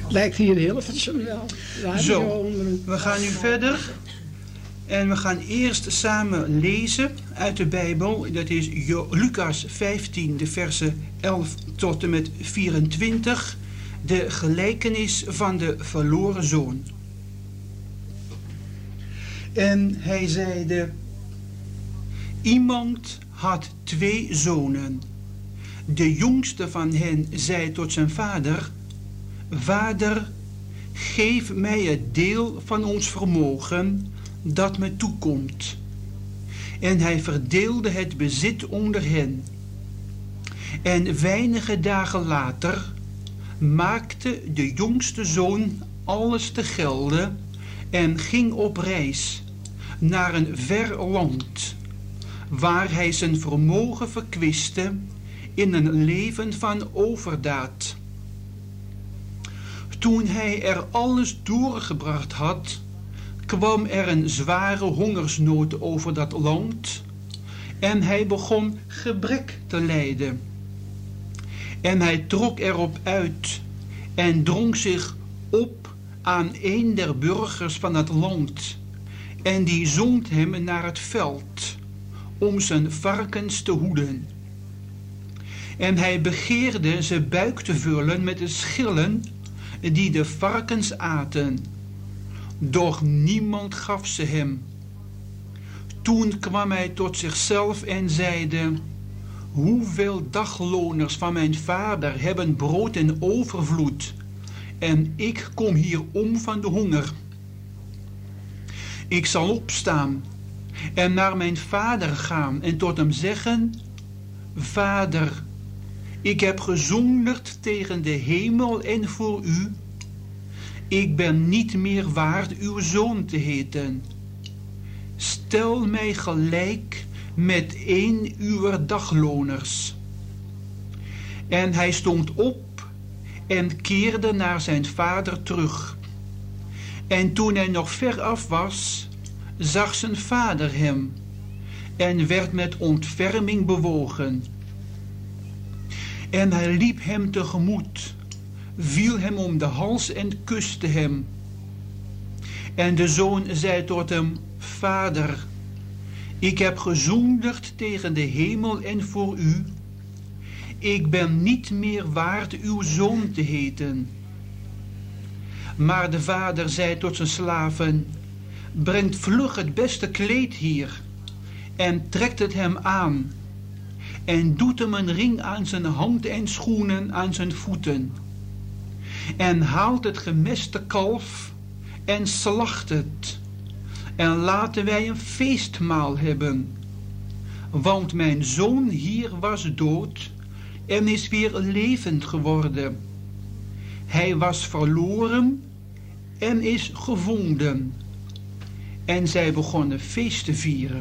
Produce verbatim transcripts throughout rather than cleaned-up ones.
Lijkt hier Hilversum wel. Zo, we gaan nu verder. En we gaan eerst samen lezen uit de Bijbel. Dat is Lucas vijftien, de versen elf tot en met vierentwintig. De gelijkenis van de verloren zoon. En hij zeide: iemand had twee zonen. De jongste van hen zei tot zijn vader: Vader, geef mij het deel van ons vermogen dat me toekomt. En hij verdeelde het bezit onder hen. En weinige dagen later maakte de jongste zoon alles te gelde en ging op reis naar een ver land, waar hij zijn vermogen verkwistte in een leven van overdaad. Toen hij er alles doorgebracht had, kwam er een zware hongersnood over dat land en hij begon gebrek te lijden. En hij trok erop uit en drong zich op aan een der burgers van het land en die zond hem naar het veld om zijn varkens te hoeden. En hij begeerde zijn buik te vullen met de schillen die de varkens aten, doch niemand gaf ze hem. Toen kwam hij tot zichzelf en zeide: hoeveel dagloners van mijn vader hebben brood in overvloed, en ik kom hier om van de honger. Ik zal opstaan en naar mijn vader gaan en tot hem zeggen: Vader, ik heb gezondigd tegen de hemel en voor u. Ik ben niet meer waard uw zoon te heten. Stel mij gelijk met een uwer dagloners. En hij stond op en keerde naar zijn vader terug. En toen hij nog ver af was, zag zijn vader hem en werd met ontferming bewogen. En hij liep hem tegemoet, viel hem om de hals en kuste hem. En de zoon zei tot hem: Vader, ik heb gezondigd tegen de hemel en voor u. Ik ben niet meer waard uw zoon te heten. Maar de vader zei tot zijn slaven: brengt vlug het beste kleed hier en trekt het hem aan en doet hem een ring aan zijn hand en schoenen aan zijn voeten. En haalt het gemeste kalf en slacht het. En laten wij een feestmaal hebben. Want mijn zoon hier was dood en is weer levend geworden. Hij was verloren en is gevonden. En zij begonnen feest te vieren.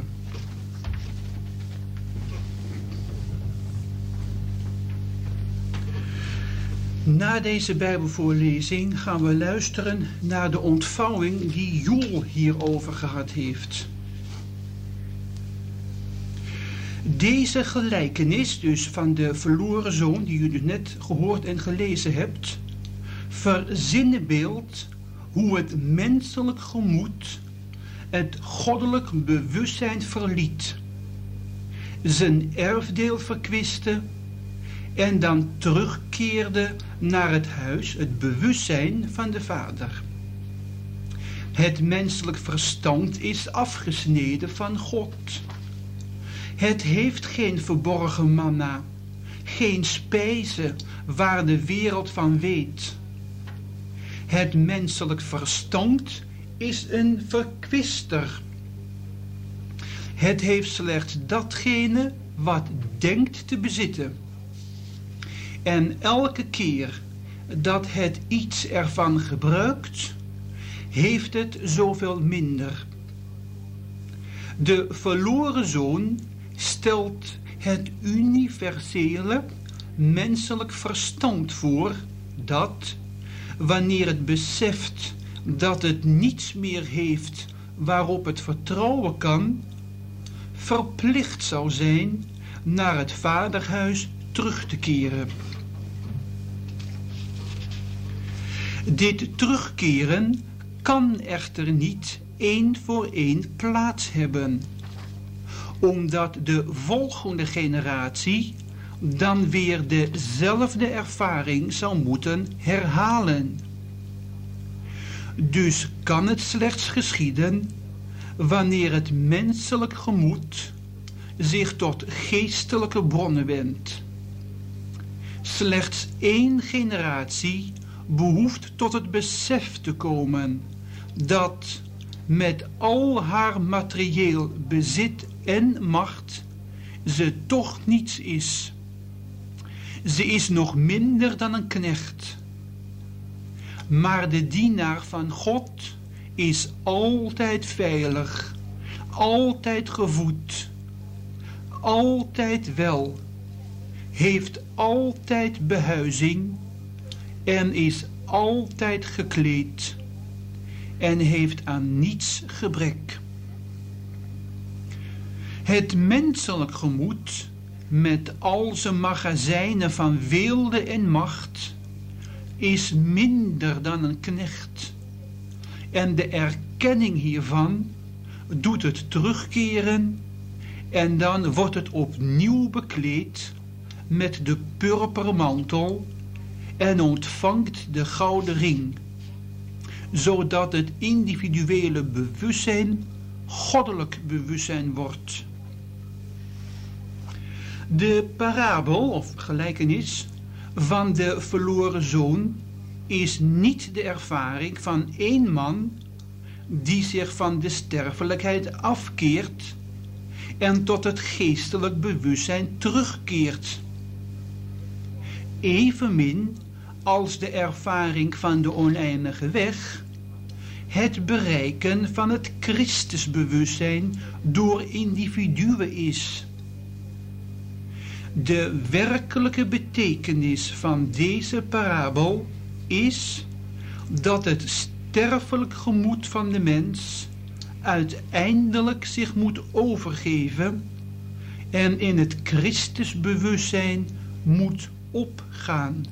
Na deze Bijbelvoorlezing gaan we luisteren naar de ontvouwing die Joel hierover gehad heeft. Deze gelijkenis, dus van de verloren zoon, die u net gehoord en gelezen hebt, verzinnenbeeldt hoe het menselijk gemoed het goddelijk bewustzijn verliet, zijn erfdeel verkwiste en dan terugkeerde naar het huis, het bewustzijn van de Vader. Het menselijk verstand is afgesneden van God. Het heeft geen verborgen manna, geen spijze waar de wereld van weet. Het menselijk verstand is een verkwister. Het heeft slechts datgene wat denkt te bezitten. En elke keer dat het iets ervan gebruikt, heeft het zoveel minder. De verloren zoon stelt het universele menselijk verstand voor dat, wanneer het beseft dat het niets meer heeft waarop het vertrouwen kan, verplicht zou zijn naar het vaderhuis terug te keren. Dit terugkeren kan echter niet één voor één plaats hebben, omdat de volgende generatie dan weer dezelfde ervaring zou moeten herhalen. Dus kan het slechts geschieden wanneer het menselijk gemoed zich tot geestelijke bronnen wendt. Slechts één generatie behoeft tot het besef te komen dat met al haar materieel bezit en macht ze toch niets is. Ze is nog minder dan een knecht. Maar de dienaar van God is altijd veilig, altijd gevoed, altijd wel, heeft altijd behuizing en is altijd gekleed en heeft aan niets gebrek. Het menselijk gemoed met al zijn magazijnen van weelde en macht is minder dan een knecht. En de erkenning hiervan doet het terugkeren en dan wordt het opnieuw bekleed met de purperen mantel en ontvangt de gouden ring, zodat het individuele bewustzijn goddelijk bewustzijn wordt. De parabel of gelijkenis van de verloren zoon is niet de ervaring van één man die zich van de sterfelijkheid afkeert en tot het geestelijk bewustzijn terugkeert. Evenmin als de ervaring van de oneindige weg het bereiken van het Christusbewustzijn door individuen is. De werkelijke betekenis van deze parabel is dat het sterfelijk gemoed van de mens uiteindelijk zich moet overgeven en in het Christusbewustzijn moet opgaan.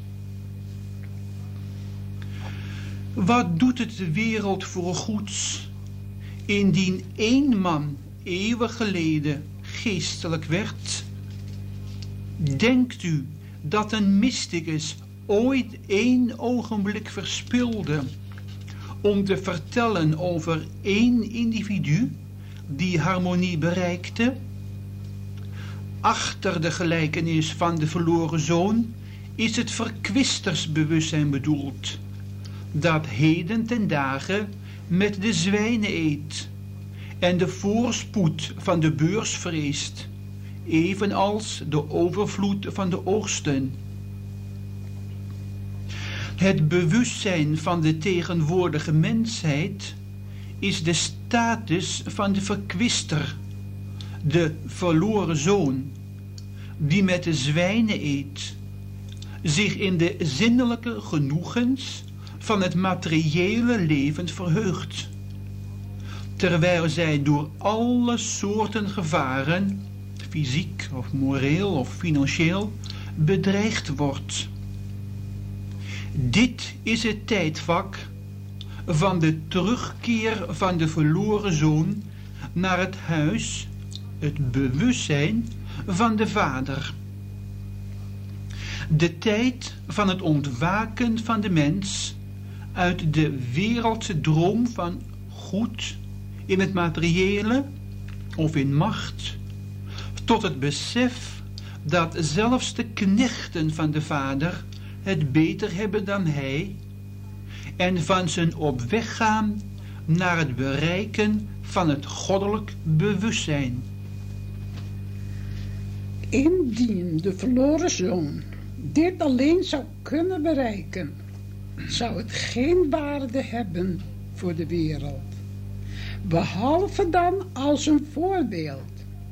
Wat doet het de wereld voor goeds, indien één man eeuwen geleden geestelijk werd? Denkt u dat een mysticus ooit één ogenblik verspilde om te vertellen over één individu die harmonie bereikte? Achter de gelijkenis van de verloren zoon is het verkwistersbewustzijn bedoeld, dat heden ten dagen met de zwijnen eet en de voorspoed van de beurs vreest, evenals de overvloed van de oogsten. Het bewustzijn van de tegenwoordige mensheid is de status van de verkwister, de verloren zoon, die met de zwijnen eet, zich in de zinnelijke genoegens van het materiële leven verheugt, terwijl zij door alle soorten gevaren, fysiek of moreel of financieel, bedreigd wordt. Dit is het tijdvak van de terugkeer van de verloren zoon naar het huis, het bewustzijn van de Vader. De tijd van het ontwaken van de mens uit de wereldse droom van goed in het materiële of in macht, tot het besef dat zelfs de knechten van de Vader het beter hebben dan hij, en van zijn op weg gaan naar het bereiken van het goddelijk bewustzijn. Indien de verloren zoon dit alleen zou kunnen bereiken, zou het geen waarde hebben voor de wereld, behalve dan als een voorbeeld.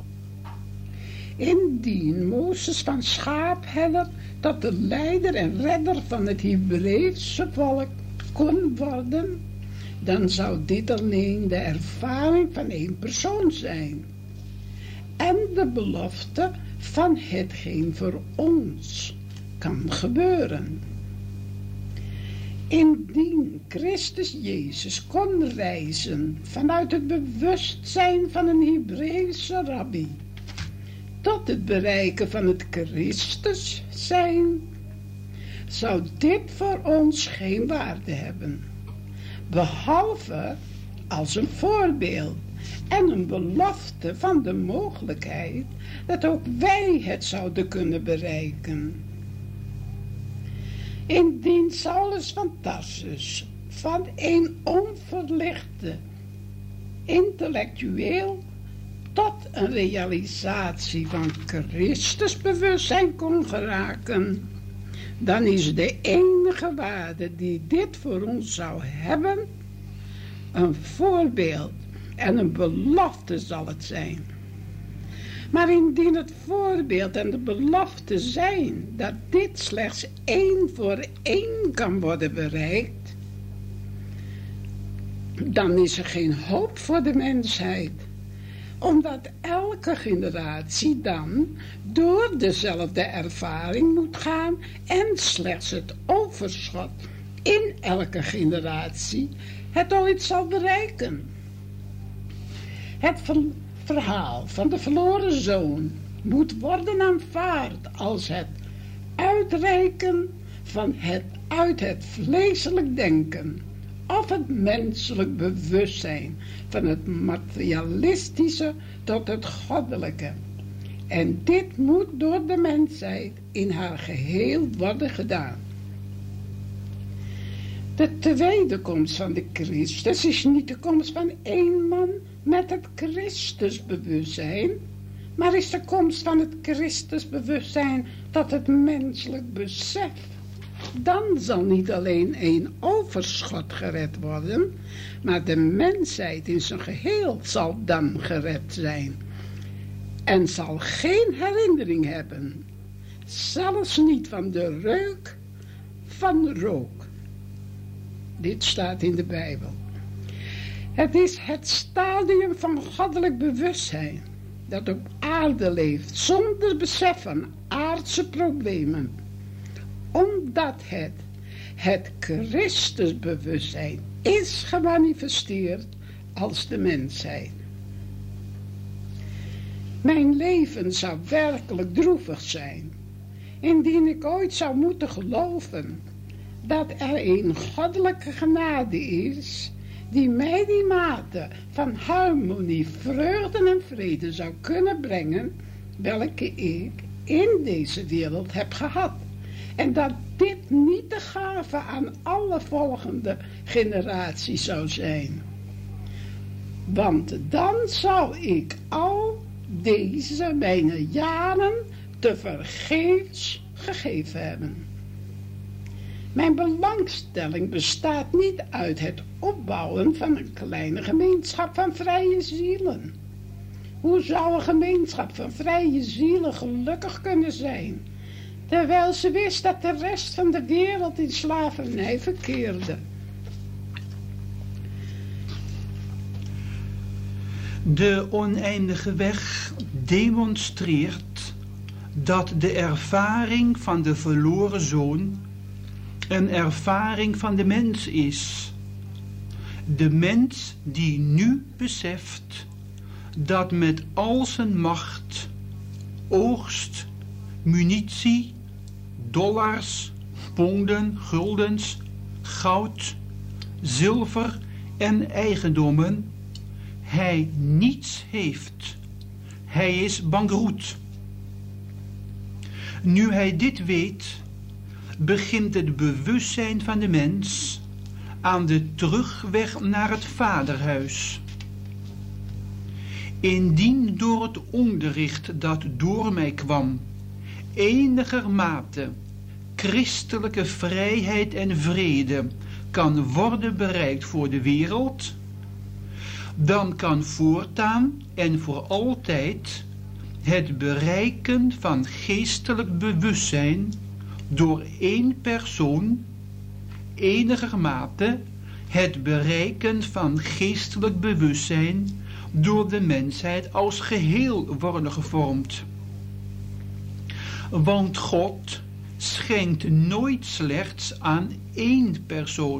Indien Mozes van schaapherder tot de leider en redder van het Hebreeuwse volk kon worden, dan zou dit alleen de ervaring van één persoon zijn en de belofte van hetgeen voor ons kan gebeuren. Indien Christus Jezus kon reizen vanuit het bewustzijn van een Hebreeuwse rabbi tot het bereiken van het Christus zijn, zou dit voor ons geen waarde hebben, behalve als een voorbeeld en een belofte van de mogelijkheid dat ook wij het zouden kunnen bereiken. Indien Saulus van Tarsus van een onverlichte intellectueel tot een realisatie van Christusbewustzijn kon geraken, dan is de enige waarde die dit voor ons zou hebben een voorbeeld en een belofte zal het zijn. Maar indien het voorbeeld en de belofte zijn dat dit slechts één voor één kan worden bereikt, dan is er geen hoop voor de mensheid. Omdat elke generatie dan door dezelfde ervaring moet gaan en slechts het overschot in elke generatie het ooit zal bereiken. Het verhaal van de verloren zoon moet worden aanvaard als het uitreiken van het uit het vleeselijk denken of het menselijk bewustzijn van het materialistische tot het goddelijke. En dit moet door de mensheid in haar geheel worden gedaan. De tweede komst van de Christus is niet de komst van één man met het Christusbewustzijn, maar is de komst van het Christusbewustzijn tot het menselijk besef. Dan zal niet alleen één overschot gered worden, maar de mensheid in zijn geheel zal dan gered zijn en zal geen herinnering hebben, zelfs niet van de reuk van rook. Dit staat in de Bijbel. Het is het stadium van goddelijk bewustzijn dat op aarde leeft zonder besef van aardse problemen, omdat het het Christusbewustzijn is gemanifesteerd als de mensheid. Mijn leven zou werkelijk droevig zijn, indien ik ooit zou moeten geloven dat er een goddelijke genade is, die mij die mate van harmonie, vreugde en vrede zou kunnen brengen, welke ik in deze wereld heb gehad. En dat dit niet de gave aan alle volgende generaties zou zijn. Want dan zou ik al deze mijn jaren te vergeefs gegeven hebben. Mijn belangstelling bestaat niet uit het opbouwen van een kleine gemeenschap van vrije zielen. Hoe zou een gemeenschap van vrije zielen gelukkig kunnen zijn, terwijl ze wist dat de rest van de wereld in slavernij verkeerde? De oneindige weg demonstreert dat de ervaring van de verloren zoon een ervaring van de mens is. De mens die nu beseft dat met al zijn macht, oogst, munitie, dollars, ponden, guldens, goud, zilver en eigendommen hij niets heeft. Hij is bankroet. Nu hij dit weet, begint het bewustzijn van de mens aan de terugweg naar het vaderhuis. Indien door het onderricht dat door mij kwam enigermate christelijke vrijheid en vrede kan worden bereikt voor de wereld, dan kan voortaan en voor altijd het bereiken van geestelijk bewustzijn door één persoon enigermate het bereiken van geestelijk bewustzijn door de mensheid als geheel worden gevormd. Want God schenkt nooit slechts aan één persoon.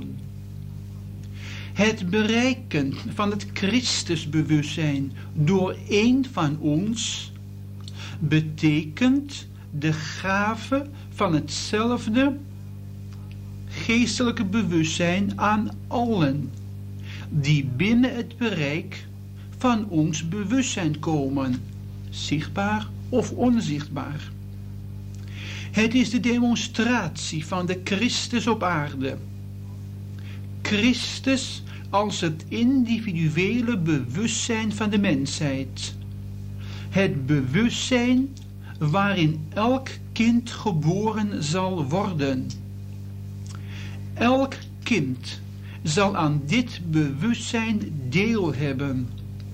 Het bereiken van het Christusbewustzijn door één van ons betekent de gave van hetzelfde geestelijke bewustzijn aan allen die binnen het bereik van ons bewustzijn komen, zichtbaar of onzichtbaar. Het is de demonstratie van de Christus op aarde. Christus als het individuele bewustzijn van de mensheid. Het bewustzijn waarin elk kind geboren zal worden. Elk kind zal aan dit bewustzijn deel hebben.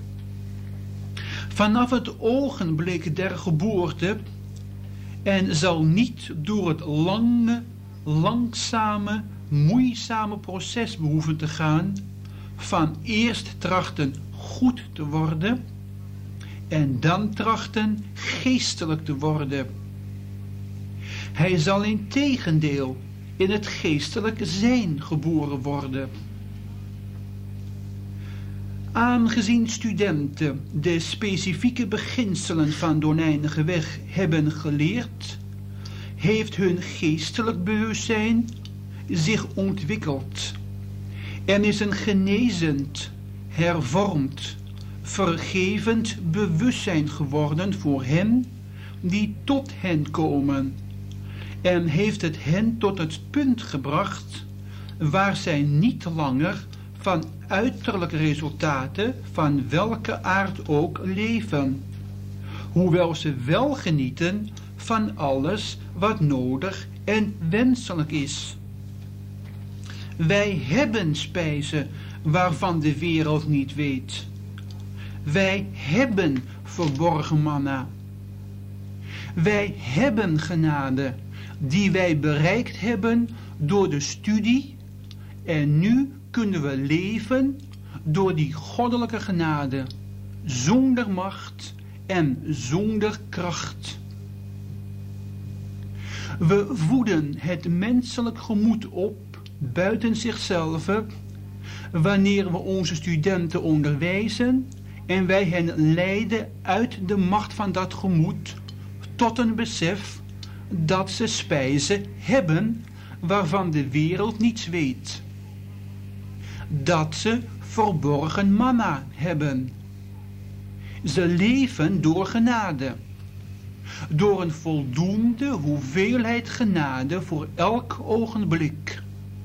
Vanaf het ogenblik der geboorte en zal niet door het lange, langzame, moeizame proces behoeven te gaan van eerst trachten goed te worden en dan trachten geestelijk te worden. Hij zal integendeel in het geestelijke zijn geboren worden. Aangezien studenten de specifieke beginselen van de oneindige weg hebben geleerd, heeft hun geestelijk bewustzijn zich ontwikkeld en is een genezend, hervormd, vergevend bewustzijn geworden voor hen die tot hen komen en heeft het hen tot het punt gebracht waar zij niet langer van uiterlijke resultaten van welke aard ook leven, hoewel ze wel genieten van alles wat nodig en wenselijk is. Wij hebben spijzen waarvan de wereld niet weet. Wij hebben verborgen manna. Wij hebben genade die wij bereikt hebben door de studie en nu kunnen we leven door die goddelijke genade, zonder macht en zonder kracht. We voeden het menselijk gemoed op buiten zichzelf wanneer we onze studenten onderwijzen en wij hen leiden uit de macht van dat gemoed tot een besef dat ze spijzen hebben waarvan de wereld niets weet. Dat ze verborgen manna hebben. Ze leven door genade. Door een voldoende hoeveelheid genade voor elk ogenblik.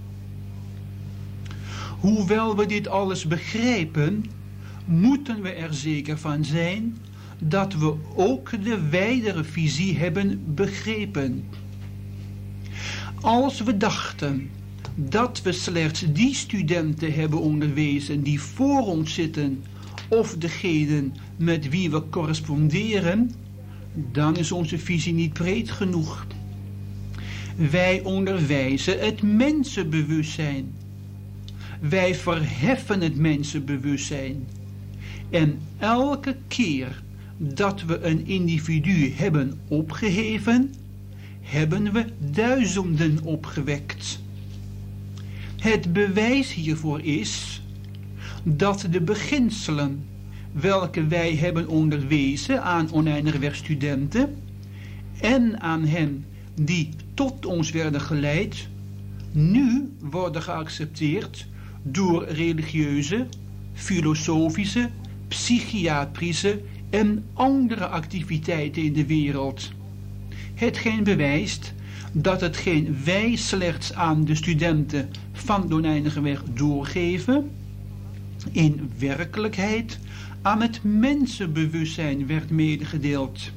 Hoewel we dit alles begrijpen, moeten we er zeker van zijn dat we ook de wijdere visie hebben begrepen. Als we dachten dat we slechts die studenten hebben onderwezen die voor ons zitten of degenen met wie we corresponderen, dan is onze visie niet breed genoeg. Wij onderwijzen het mensenbewustzijn. Wij verheffen het mensenbewustzijn. En elke keer dat we een individu hebben opgeheven, hebben we duizenden opgewekt. Het bewijs hiervoor is dat de beginselen welke wij hebben onderwezen aan oneindige weg studenten en aan hen die tot ons werden geleid, nu worden geaccepteerd door religieuze, filosofische, psychiatrische en andere activiteiten in de wereld. Hetgeen bewijst dat hetgeen wij slechts aan de studenten van de oneindige weg doorgeven, in werkelijkheid aan het mensenbewustzijn werd medegedeeld.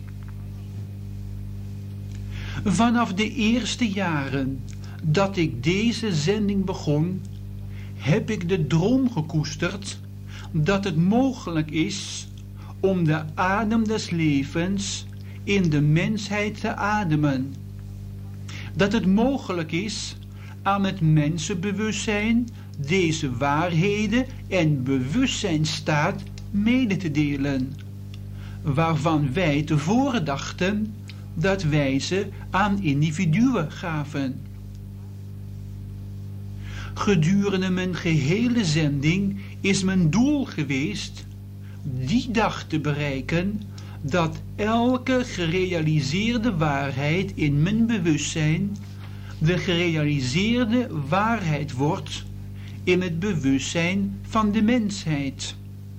Vanaf de eerste jaren dat ik deze zending begon, heb ik de droom gekoesterd dat het mogelijk is om de adem des levens in de mensheid te ademen. Dat het mogelijk is aan het mensenbewustzijn deze waarheden en bewustzijnstaat mede te delen, waarvan wij tevoren dachten dat wij ze aan individuen gaven. Gedurende mijn gehele zending is mijn doel geweest die dag te bereiken dat elke gerealiseerde waarheid in mijn bewustzijn de gerealiseerde waarheid wordt in het bewustzijn van de mensheid.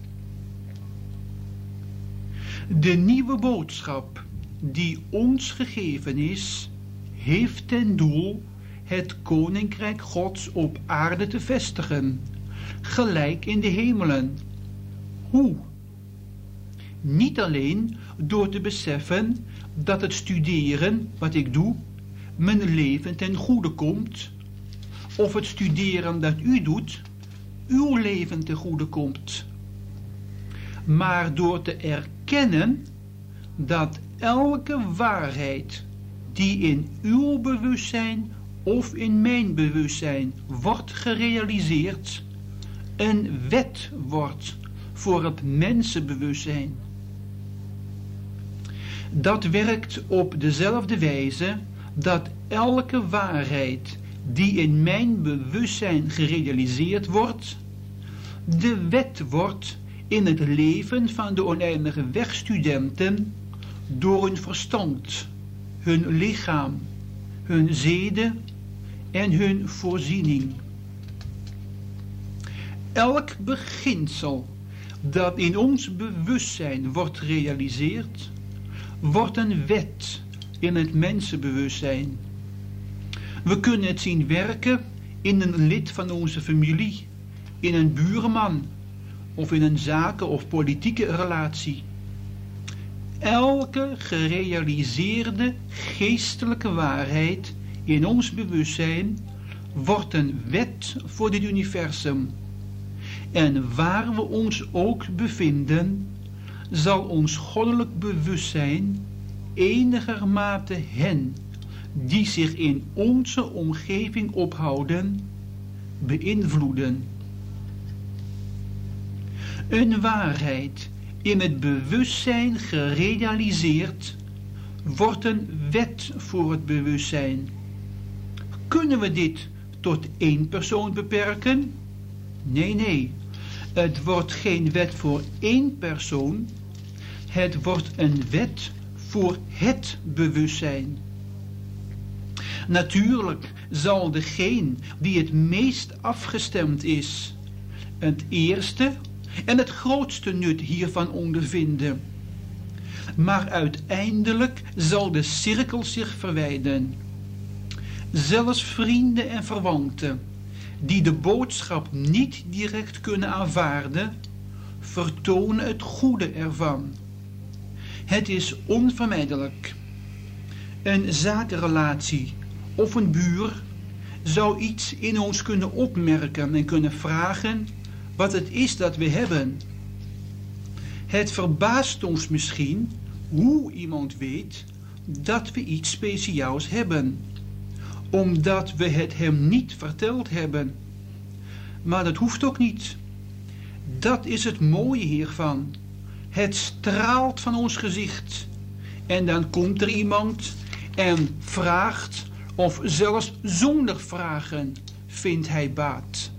De nieuwe boodschap die ons gegeven is, heeft ten doel het koninkrijk Gods op aarde te vestigen, gelijk in de hemelen. Hoe? Niet alleen door te beseffen dat het studeren wat ik doe mijn leven ten goede komt, of het studeren dat u doet uw leven ten goede komt, maar door te erkennen dat elke waarheid die in uw bewustzijn of in mijn bewustzijn wordt gerealiseerd, een wet wordt voor het mensenbewustzijn. Dat werkt op dezelfde wijze dat elke waarheid die in mijn bewustzijn gerealiseerd wordt, de wet wordt in het leven van de oneindige wegstudenten door hun verstand, hun lichaam, hun zeden en hun voorziening. Elk beginsel dat in ons bewustzijn wordt gerealiseerd, wordt een wet in het mensenbewustzijn. We kunnen het zien werken in een lid van onze familie, in een buurman of in een zaken- of politieke relatie. Elke gerealiseerde geestelijke waarheid in ons bewustzijn wordt een wet voor dit universum. En waar we ons ook bevinden, zal ons goddelijk bewustzijn enigermate hen die zich in onze omgeving ophouden, beïnvloeden. Een waarheid in het bewustzijn gerealiseerd wordt een wet voor het bewustzijn. Kunnen we dit tot één persoon beperken? Nee, nee. Het wordt geen wet voor één persoon. Het wordt een wet voor het bewustzijn. Natuurlijk zal degene die het meest afgestemd is, het eerste en het grootste nut hiervan ondervinden. Maar uiteindelijk zal de cirkel zich verwijden. Zelfs vrienden en verwanten die de boodschap niet direct kunnen aanvaarden, vertonen het goede ervan. Het is onvermijdelijk. Een zakenrelatie of een buur zou iets in ons kunnen opmerken en kunnen vragen wat het is dat we hebben. Het verbaast ons misschien hoe iemand weet dat we iets speciaals hebben, omdat we het hem niet verteld hebben. Maar dat hoeft ook niet. Dat is het mooie hiervan. Het straalt van ons gezicht. En dan komt er iemand en vraagt, of zelfs zonder vragen, vindt hij baat.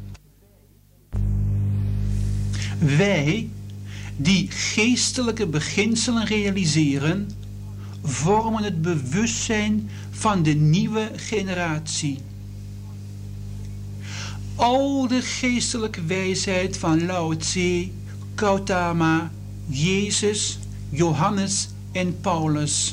Wij, die geestelijke beginselen realiseren, vormen het bewustzijn van de nieuwe generatie. Al de geestelijke wijsheid van Lao Tse, Gautama, Jezus, Johannes en Paulus.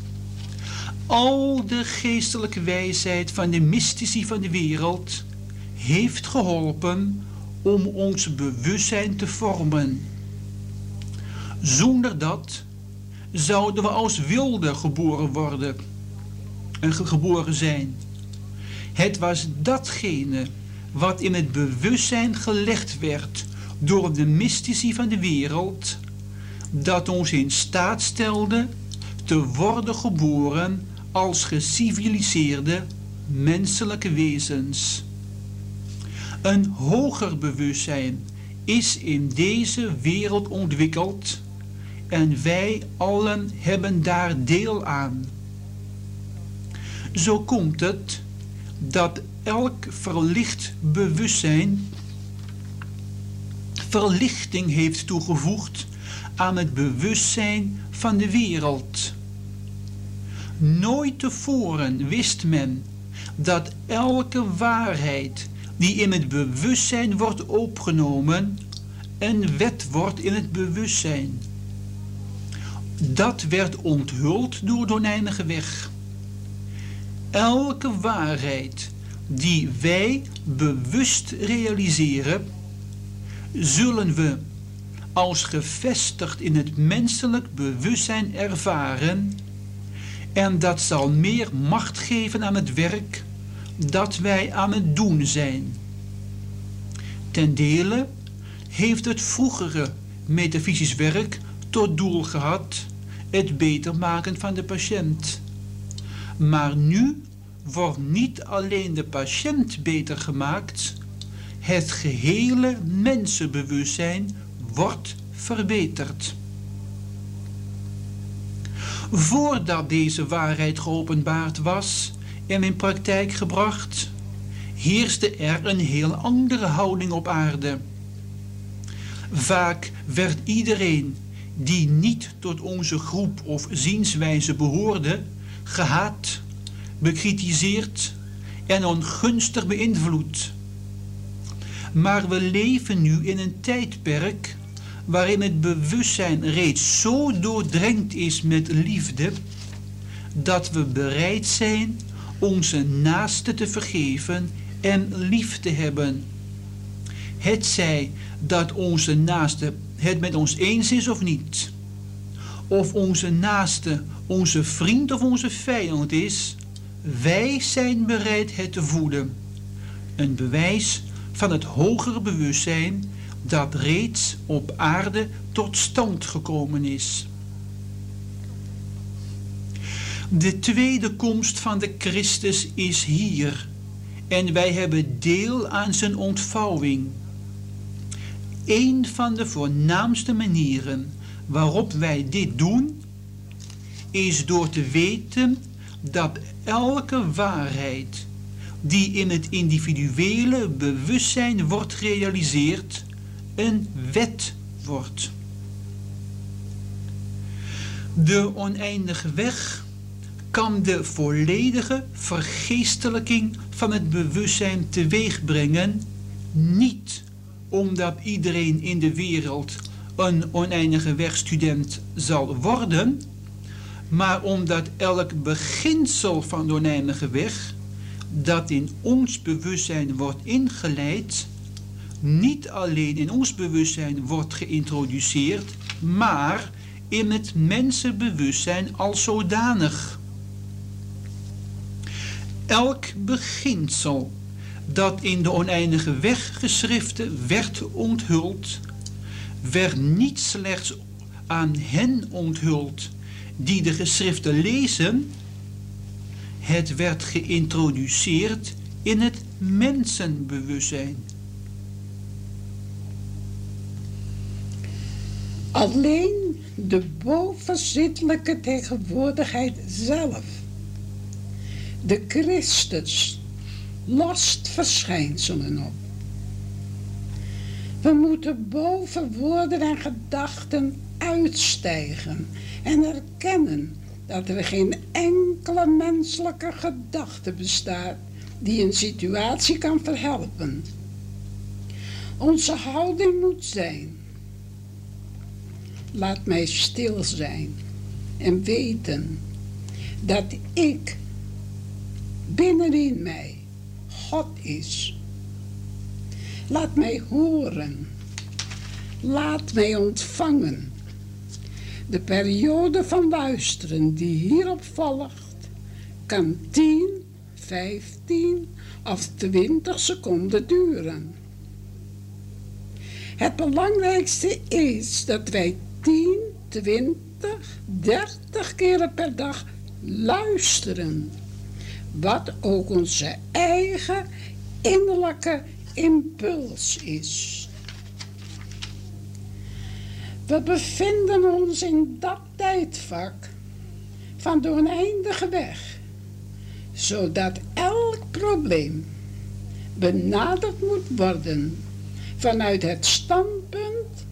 Al de geestelijke wijsheid van de mystici van de wereld heeft geholpen om ons bewustzijn te vormen. Zonder dat zouden we als wilden geboren worden en geboren zijn. Het was datgene wat in het bewustzijn gelegd werd door de mystici van de wereld, dat ons in staat stelde te worden geboren als geciviliseerde menselijke wezens. Een hoger bewustzijn is in deze wereld ontwikkeld en wij allen hebben daar deel aan. Zo komt het dat elk verlicht bewustzijn verlichting heeft toegevoegd aan het bewustzijn van de wereld. Nooit tevoren wist men dat elke waarheid die in het bewustzijn wordt opgenomen, een wet wordt in het bewustzijn. Dat werd onthuld door de oneindige weg. Elke waarheid die wij bewust realiseren, zullen we als gevestigd in het menselijk bewustzijn ervaren, en dat zal meer macht geven aan het werk dat wij aan het doen zijn. Ten dele heeft het vroegere metafysisch werk tot doel gehad het beter maken van de patiënt. Maar nu wordt niet alleen de patiënt beter gemaakt, het gehele mensenbewustzijn wordt verbeterd. Voordat deze waarheid geopenbaard was en in praktijk gebracht, heerste er een heel andere houding op aarde. Vaak werd iedereen die niet tot onze groep of zienswijze behoorde, gehaat, bekritiseerd en ongunstig beïnvloed. Maar we leven nu in een tijdperk waarin het bewustzijn reeds zo doordrenkt is met liefde, dat we bereid zijn onze naaste te vergeven en lief te hebben. Hetzij dat onze naaste het met ons eens is of niet, of onze naaste onze vriend of onze vijand is, wij zijn bereid het te voeden. Een bewijs van het hogere bewustzijn dat reeds op aarde tot stand gekomen is. De tweede komst van de Christus is hier en wij hebben deel aan zijn ontvouwing. Een van de voornaamste manieren waarop wij dit doen, is door te weten dat elke waarheid die in het individuele bewustzijn wordt gerealiseerd, een wet wordt. De oneindige weg kan de volledige vergeestelijking van het bewustzijn teweeg brengen, niet omdat iedereen in de wereld een oneindige wegstudent zal worden, maar omdat elk beginsel van de oneindige weg dat in ons bewustzijn wordt ingeleid, niet alleen in ons bewustzijn wordt geïntroduceerd, maar in het mensenbewustzijn als zodanig. Elk beginsel dat in de oneindige weggeschriften werd onthuld, werd niet slechts aan hen onthuld die de geschriften lezen, het werd geïntroduceerd in het mensenbewustzijn. Alleen de bovenzittelijke tegenwoordigheid zelf, de Christus, lost verschijnselen op. We moeten boven woorden en gedachten uitstijgen en erkennen dat er geen enkele menselijke gedachte bestaat die een situatie kan verhelpen. Onze houding moet zijn: laat mij stil zijn en weten dat ik binnenin mij God is. Laat mij horen. Laat mij ontvangen. De periode van luisteren die hierop volgt kan tien, vijftien of twintig seconden duren. Het belangrijkste is dat wij tien, twintig, dertig keren per dag luisteren. Wat ook onze eigen innerlijke impuls is. We bevinden ons in dat tijdvak van de oneindige weg, zodat elk probleem benaderd moet worden vanuit het standpunt: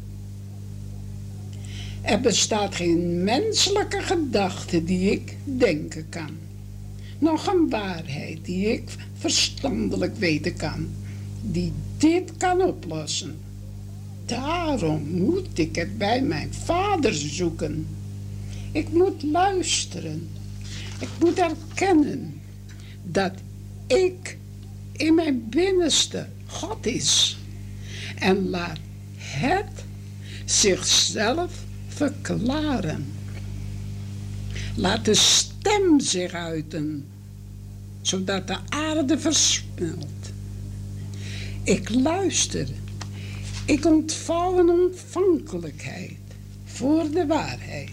er bestaat geen menselijke gedachte die ik denken kan, nog een waarheid die ik verstandelijk weten kan, die dit kan oplossen. Daarom moet ik het bij mijn Vader zoeken. Ik moet luisteren. Ik moet erkennen dat ik in mijn binnenste God is. En laat het zichzelf verklaren. Laat de stem zich uiten, zodat de aarde versmelt. Ik luister. Ik ontvouw een ontvankelijkheid voor de waarheid.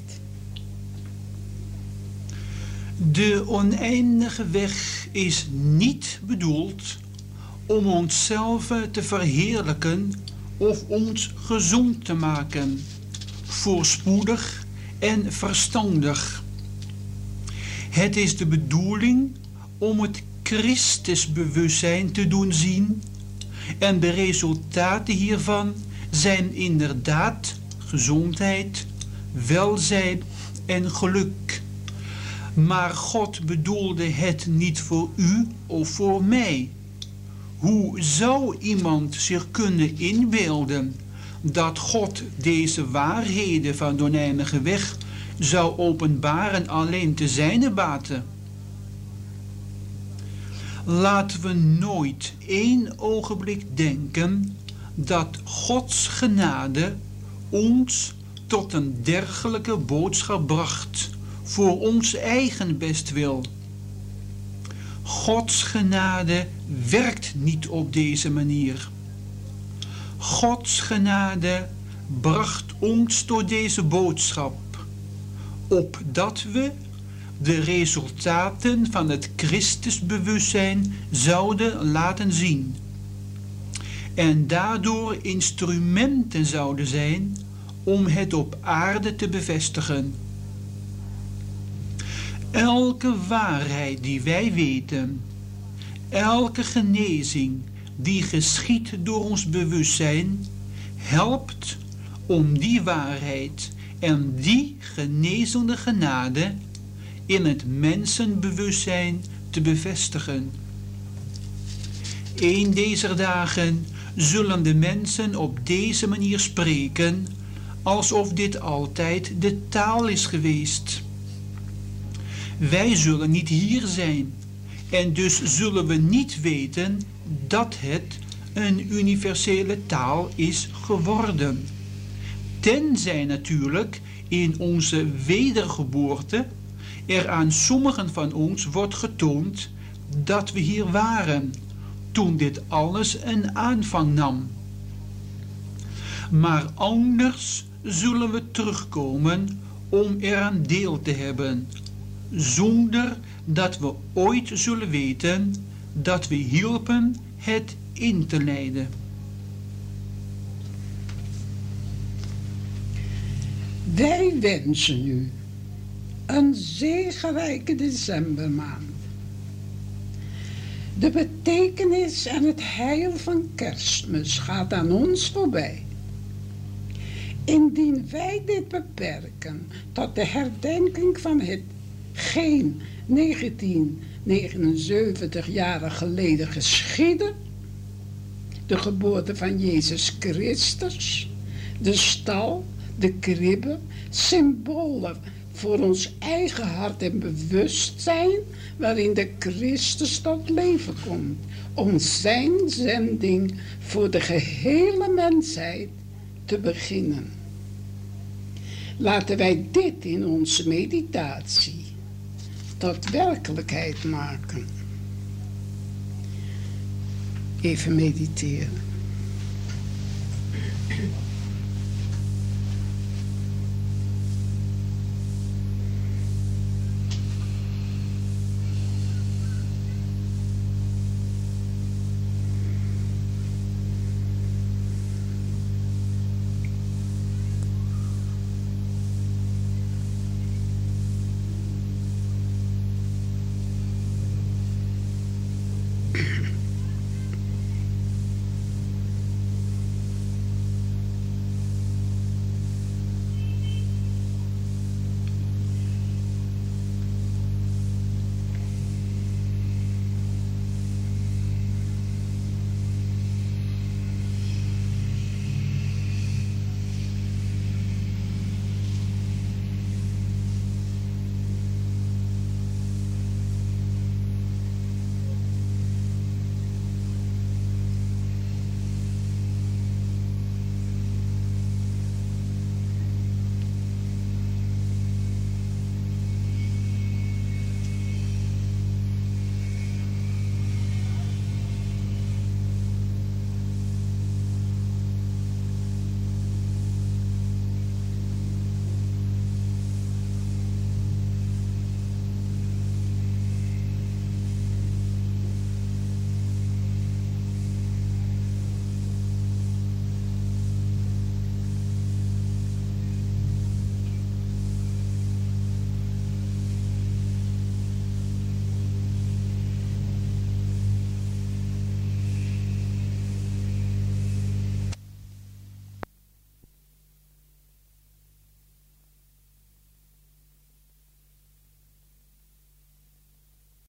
De oneindige weg is niet bedoeld om onszelf te verheerlijken of ons gezond te maken, voorspoedig en verstandig. Het is de bedoeling om het Christusbewustzijn te doen zien, en de resultaten hiervan zijn inderdaad gezondheid, welzijn en geluk. Maar God bedoelde het niet voor u of voor mij. Hoe zou iemand zich kunnen inbeelden dat God deze waarheden van de oneindige weg zou openbaren alleen te zijne baten? Laten we nooit één ogenblik denken dat Gods genade ons tot een dergelijke boodschap bracht voor ons eigen bestwil. Gods genade werkt niet op deze manier. Gods genade bracht ons tot deze boodschap, opdat we de resultaten van het Christusbewustzijn zouden laten zien en daardoor instrumenten zouden zijn om het op aarde te bevestigen. Elke waarheid die wij weten, elke genezing die geschiet door ons bewustzijn, helpt om die waarheid en die genezende genade in het mensenbewustzijn te bevestigen. Een deze dagen zullen de mensen op deze manier spreken, alsof dit altijd de taal is geweest. Wij zullen niet hier zijn, en dus zullen we niet weten dat het een universele taal is geworden. Tenzij natuurlijk in onze wedergeboorte er aan sommigen van ons wordt getoond dat we hier waren, toen dit alles een aanvang nam. Maar anders zullen we terugkomen om eraan deel te hebben, zonder dat we ooit zullen weten dat we hielpen het in te leiden. Wij wensen u een zegenrijke decembermaand. De betekenis en het heil van Kerstmis gaat aan ons voorbij. Indien wij dit beperken tot de herdenking van het geen negentienhonderdnegenenzeventig jaren geleden geschiedde, de geboorte van Jezus Christus, de stal, de kribbe, symbolen voor ons eigen hart en bewustzijn, waarin de Christus tot leven komt, om zijn zending voor de gehele mensheid te beginnen. Laten wij dit in onze meditatie tot werkelijkheid maken. Even mediteren.